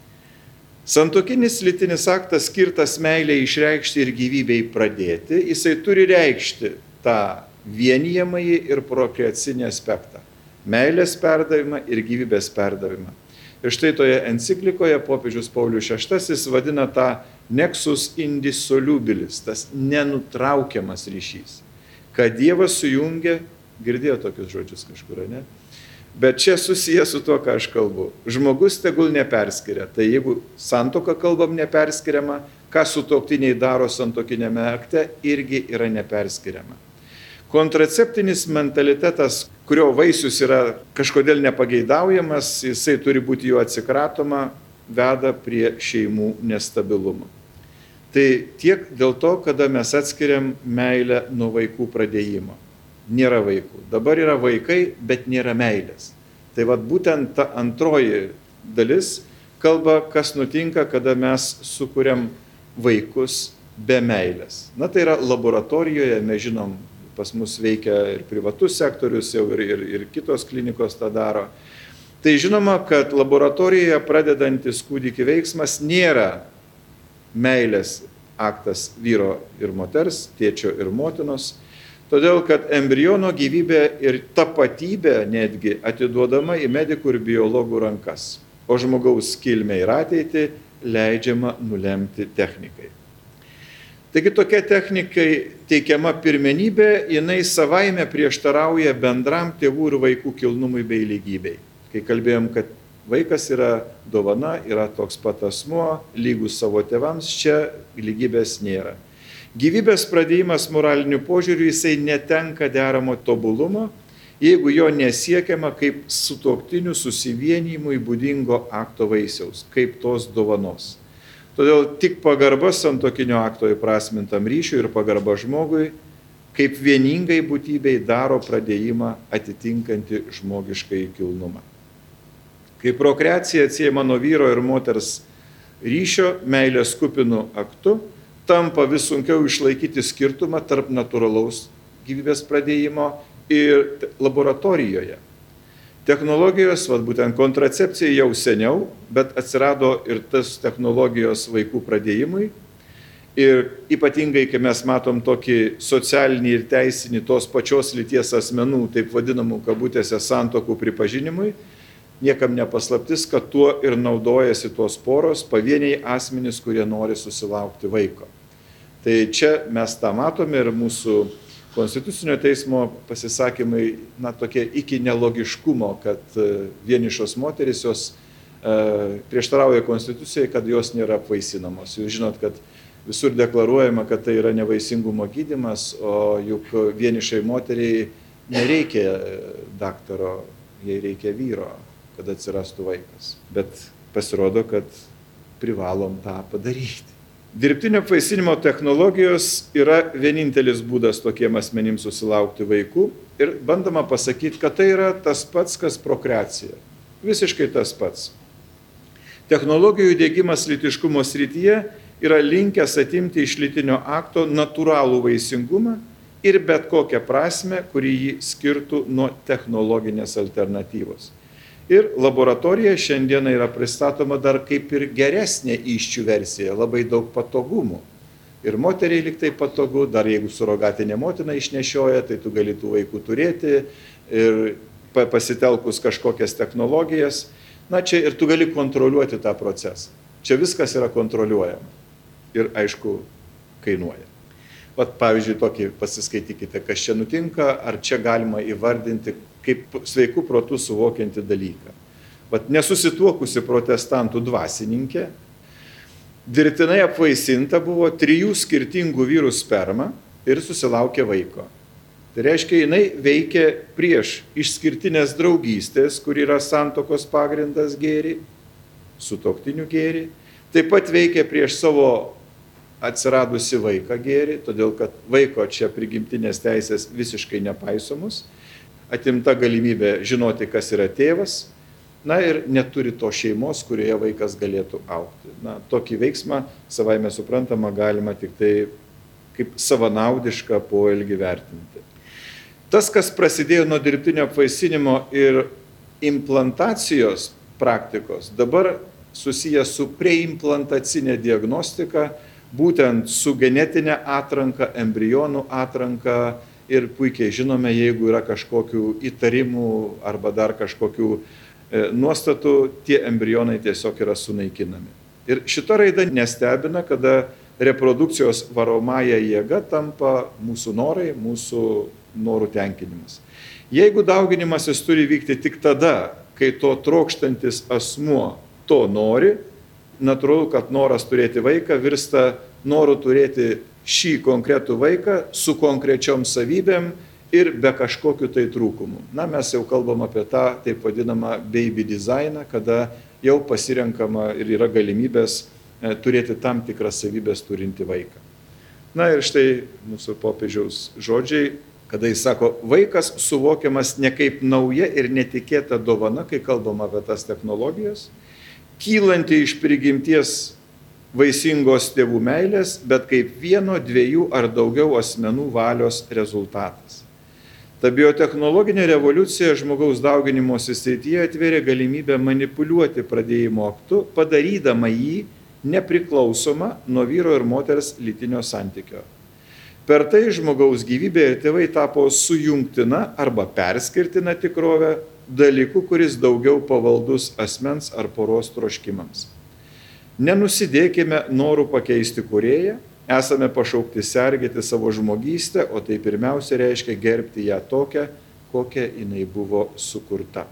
Santuokinis lytinis aktas skirtas meilei išreikšti ir gyvybei pradėti, jisai turi reikšti tą vienijamąjį ir prokreacinį aspektą. Meilės perdavimą ir gyvybės perdavimą. Ir štai toje enciklikoje popiežius Paulius šeštasis vadina tą nexus indissolubilis, tas nenutraukiamas ryšys. Kad Dievas sujungia, girdėjo tokius žodžius kažkur, ne? Bet čia susiję su tuo, ką aš kalbu. Žmogus tegul neperskiria. Tai jeigu santuoką kalbam neperskiriama, ką sutuoktiniai daro santuokinėme akte, irgi yra neperskiriama. Kontraceptinis mentalitetas, kurio vaisius yra kažkodėl nepageidaujamas, jisai turi būti jo atsikratoma, veda prie šeimų nestabilumo. Tai tiek dėl to, kada mes atskiriam meilę nuo vaikų pradėjimo. Nėra vaikų. Dabar yra vaikai, bet nėra meilės. Tai vat būtent ta antroji dalis kalba, kas nutinka, kada mes sukuriam vaikus be meilės. Na tai yra laboratorijoje, mes žinom, pas mus veikia ir privatus sektorius, jau ir, ir, ir kitos klinikos tą daro. Tai žinoma, kad laboratorijoje pradedantis kūdikį veiksmas nėra meilės aktas vyro ir moters, tėčio ir motinos, todėl kad embriono gyvybė ir tapatybė netgi atiduodama į medikų ir biologų rankas, o žmogaus kilmę ir ateitį leidžiama nulemti technikai. Taigi tokia technikai teikiama pirmenybė, jinai savaime prieštarauja bendram tėvų ir vaikų kilnumui bei lygybei. Kai kalbėjom, kad vaikas yra dovana, yra toks pat asmuo, lygus savo tėvams, čia lygybės nėra. Gyvybės pradėjimas moraliniu požiūriu, jisai netenka deramo tobulumo, jeigu jo nesiekiama kaip sutuoktinių susivienijimui būdingo akto vaisiaus, kaip tos dovanos. Todėl tik pagarba santuokinio akto įprasmintam ryšiui ir pagarba žmogui, kaip vieningai būtybei daro pradėjimą atitinkantį žmogiškai kilnumą. Kai prokreacija atsiejama nuo vyro ir moters ryšio meilės kupinu aktu, tampa vis sunkiau išlaikyti skirtumą tarp natūralaus gyvybės pradėjimo ir laboratorijoje. Technologijos, vat, būtent kontracepcija jau seniau, bet atsirado ir tas technologijos vaikų pradėjimui. Ir ypatingai, kai mes matom tokį socialinį ir teisinį tos pačios lyties asmenų, taip vadinamų kabutėse santokų pripažinimui, niekam nepaslaptis, kad tuo ir naudojasi tos poros pavieniai asmenys, kurie nori susilaukti vaiko. Tai čia mes tą matome ir mūsų Konstitucinio teismo pasisakymai, na, tokie iki nelogiškumo, kad vienišos moterys jos e, prieštarauja Konstitucijai, kad jos nėra apvaisinamos. Jūs žinot, kad visur deklaruojama, kad tai yra nevaisingumo gydymas, o juk vienišai moteriai nereikia daktaro, jai reikia vyro, kad atsirastų vaikas. Bet pasirodo, kad privalom tą padaryti. Dirbtinio apvaisinimo technologijos yra vienintelis būdas tokiem asmenims susilaukti vaikų ir bandoma pasakyti, kad tai yra tas pats, kas prokreacija. Visiškai tas pats. Technologijų įdiegimas lytiškumo srityje yra linkęs atimti iš lytinio akto natūralų vaisingumą ir bet kokią prasme, kuri jį skirtų nuo technologinės alternatyvos. Ir laboratorija šiandieną yra pristatoma dar kaip ir geresnė įsčių versija, labai daug patogumų. ir moteriai lyg tai patogu, dar jeigu surogatinė motina išnešioja, tai tu gali tų vaikų turėti ir pasitelkus kažkokias technologijas. Na, čia ir tu gali kontroliuoti tą procesą. Čia viskas yra kontroliuojama ir, aišku, kainuoja. Vat, pavyzdžiui, tokį pasiskaitykite, kas čia nutinka, ar čia galima įvardinti kaip sveikų protų suvokiantį dalyką. Vat, nesusituokusi protestantų dvasininkė, dirbtinai apvaisinta buvo trijų skirtingų vyrų sperma ir susilaukė vaiko. Tai reiškia, jinai veikia prieš išskirtinės draugystės, kur yra santokos pagrindas gėrį, sutuoktinių gėrį. Taip pat veikia prieš savo atsiradusi vaiką gėrį, todėl kad vaiko čia prigimtinės teisės visiškai nepaisomus. Atimta galimybė žinoti, kas yra tėvas. Na ir neturi to šeimos, kurioje vaikas galėtų augti. Na, tokį veiksmą, savaime suprantama, galima tik tai kaip savanaudišką poelgį vertinti. Tas, kas prasidėjo nuo dirbtinio apvaisinimo ir implantacijos praktikos, dabar susijęs su preimplantacinė diagnostika, būtent su genetinė atranka, embrionų atranka ir puikiai žinome, jeigu yra kažkokių įtarimų arba dar kažkokių nuostatų, tie embrionai tiesiog yra sunaikinami. Ir šita raida nestebina, kada reprodukcijos varomąja jėga tampa mūsų norai, mūsų norų tenkinimas. Jeigu dauginimasis turi vykti tik tada, kai to trokštantis asmuo to nori, natūralu, kad noras turėti vaiką virsta noru turėti šį konkretų vaiką su konkrečiom savybėm ir be kažkokių tai trūkumų. Na, mes jau kalbam apie tą taip vadinamą baby dizainą, kada jau pasirenkama ir yra galimybės e, turėti tam tikras savybės turinti vaiką. Na ir štai mūsų popiežiaus žodžiai, kada jis sako, vaikas suvokiamas ne kaip nauja ir netikėta dovana, kai kalbam apie tas technologijas, kylanti iš prigimties vaisingos tėvų meilės, bet kaip vieno, dviejų ar daugiau asmenų valios rezultatas. Ta biotechnologinė revoliucija žmogaus dauginimosi srityje atvėrė galimybę manipuliuoti pradėjimo aktu, padarydama jį nepriklausomą nuo vyro ir moters lytinio santykio. Per tai žmogaus gyvybė ir tėvai tapo sujungtina arba perskirtina tikrovė, dalyku, kuris daugiau pavaldus asmens ar poros troškimams. Nenusidėkime norų pakeisti kūrėją, esame pašaukti sergėti savo žmogystę, o tai pirmiausia reiškia gerbti ją tokią, kokia jinai buvo sukurta.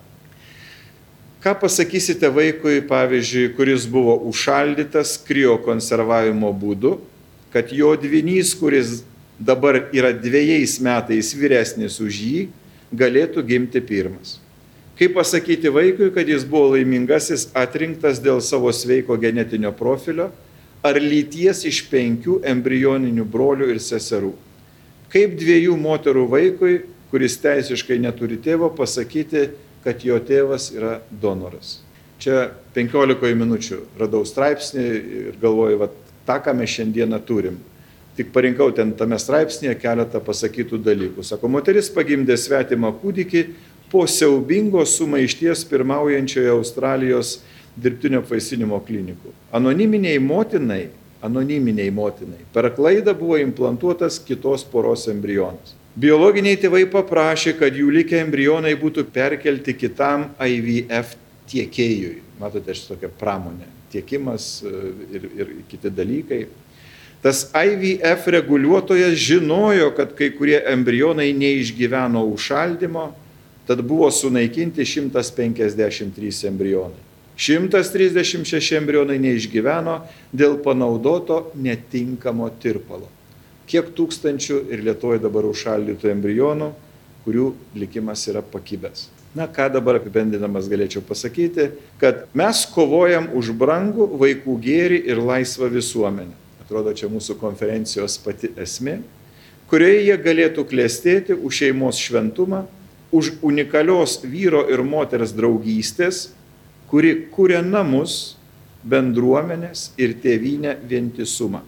Ką pasakysite vaikui, pavyzdžiui, kuris buvo užšaldytas kriokonservavimo būdu, kad jo dvynys, kuris dabar yra dviejais metais vyresnis už jį, galėtų gimti pirmas? Kaip pasakyti vaikui, kad jis buvo laimingasis atrinktas dėl savo sveiko genetinio profilio ar lyties iš penkių embrioninių brolių ir seserų? Kaip dviejų moterų vaikui, kuris teisiškai neturi tėvo, pasakyti, kad jo tėvas yra donoras? Čia penkiolikoje minučių radau straipsnį ir galvoju, va, tą, ką mes šiandieną turim. Tik parinkau ten tame straipsnėje keletą pasakytų dalykų. Sako, moteris pagimdė svetimą kūdikį po siaubingos sumaišties pirmaujančioje Australijos dirbtinio apvaisinimo klinikų. Anoniminiai motinai, anoniminiai motinai per klaidą buvo implantuotas kitos poros embrionas. Biologiniai tėvai paprašė, kad jų likę embrionai būtų perkelti kitam I V F tiekėjui. Matote, šitą tokią pramonę. Tiekimas ir, ir kiti dalykai. Tas I V F reguliuotojas žinojo, kad kai kurie embrionai neišgyveno užšaldymo, tad buvo sunaikinti šimtas penkiasdešimt trys embrionai. šimtas trisdešimt šeši embrionai neišgyveno dėl panaudoto netinkamo tirpalo. Kiek tūkstančių ir Lietuvoje dabar užšaldytų embrionų, kurių likimas yra pakibęs. Na, ką dabar apibendinamas galėčiau pasakyti, kad mes kovojam už brangų vaikų gėrį ir laisvą visuomenę. Atrodo, čia mūsų konferencijos pati esmė, kurioje jie galėtų klestėti už šeimos šventumą, už unikalios vyro ir moters draugystės, kuri kuria namus, bendruomenės ir tėvynę vientisumą.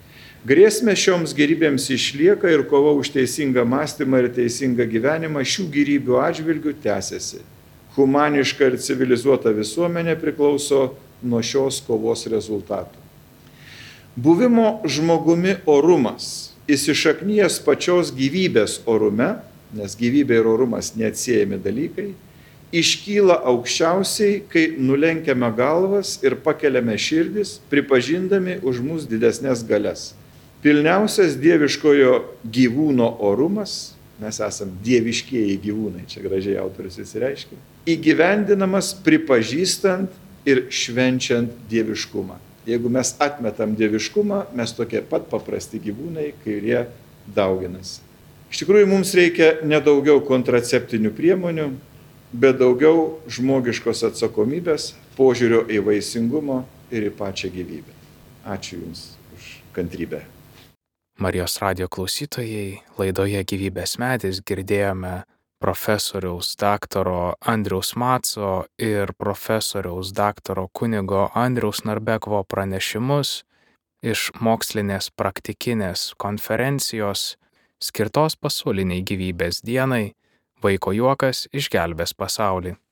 Grėsmė šioms gėrybėms išlieka ir kova už teisingą mąstymą ir teisingą gyvenimą šių gyrybių atžvilgių tęsiasi. Humaniška ir civilizuota visuomenė priklauso nuo šios kovos rezultatų. Buvimo žmogumi orumas, įsišaknyjęs pačios gyvybės orume, nes gyvybė ir orumas neatsiejami dalykai, iškyla aukščiausiai, kai nulenkiame galvas ir pakeliame širdis, pripažindami už mus didesnės galias. Pilniausias dieviškojo gyvūno orumas, mes esam dieviškieji gyvūnai, čia gražiai autorius įsireiškia, įgyvendinamas pripažįstant ir švenčiant dieviškumą. Jeigu mes atmetam dieviškumą, mes tokie pat paprasti gyvūnai, kurie dauginasi. Iš tikrųjų, mums reikia nedaugiau kontraceptinių priemonių, bet daugiau žmogiškos atsakomybės, požiūrio į vaisingumą ir į pačią gyvybę. Ačiū Jums už kantrybę. Marijos radijo klausytojai, laidoje Gyvybės medis girdėjome profesoriaus daktaro Andriaus Maco ir profesoriaus daktaro kunigo Andriaus Narbekovo pranešimus iš mokslinės praktikinės konferencijos skirtos pasauliniai gyvybės dienai Vaiko juokas išgelbės pasaulį.